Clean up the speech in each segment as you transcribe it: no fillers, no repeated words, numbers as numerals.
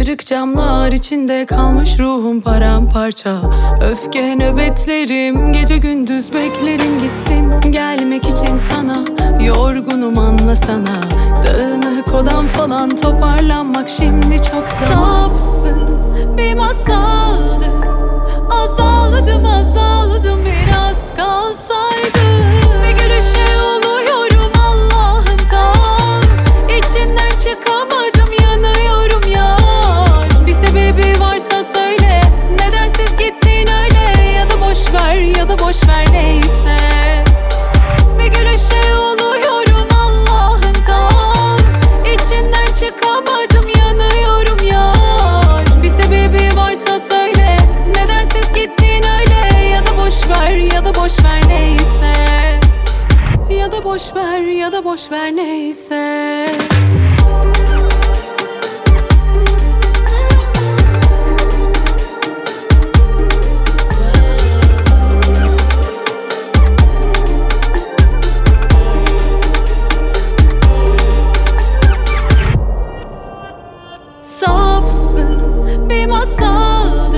Kırık camlar içinde kalmış ruhum paramparça. Öfke nöbetlerim, gece gündüz beklerim gitsin. Gelmek için sana, yorgunum anlasana. Dağınık odam falan, toparlanmak şimdi çok zaman. Safsın bir masaldı, azaldım biraz kalsaydı. Bir gülüşe oluyorum Allah'ım tam, içinden çıkamadım yanıyorum yar. Bir sebebi varsa söyle, nedensiz gittin öyle. Ya da boş ver, ya da boş ver neyse. Bir gülüşe oluyorum Allah'ım tam, içinden çıkamadım yanıyorum yar. Bir sebebi varsa söyle, nedensiz gittin öyle. Ya da boş ver, ya da boş ver neyse. Ya da boş ver, ya da boş ver neyse. Safsın bir masaldı,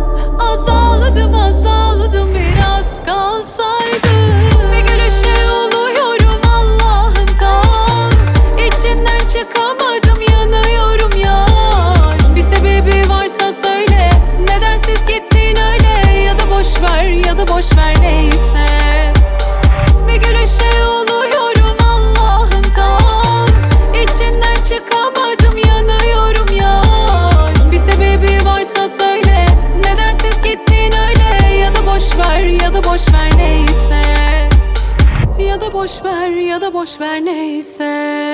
azaldım biraz kalsaydı. Bir gülüşe oluyorum Allah'ım tam, içinden çıkamadım yanıyorum yar. Bir sebebi varsa söyle, nedensiz gittin öyle. Ya da boş ver, ya da boş ver neyse. Bir gülüşe oluyorum Allah'ım tam, içinden çıkamadım yanıyorum yar. Bir sebebi varsa söyle, nedensiz gittin öyle. Ya da boş ver, ya da boş ver neyse. Ya da boş ver, ya da boş ver neyse.